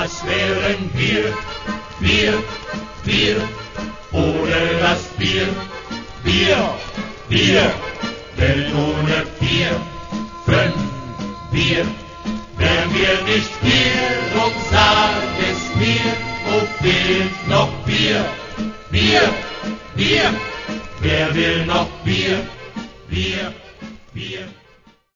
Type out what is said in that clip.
Was wären wir, ohne das Bier, denn ohne 4, 5 Bier, wären wir nicht hier, drum sag es mir, wo fehlt noch Bier, wer will noch Bier?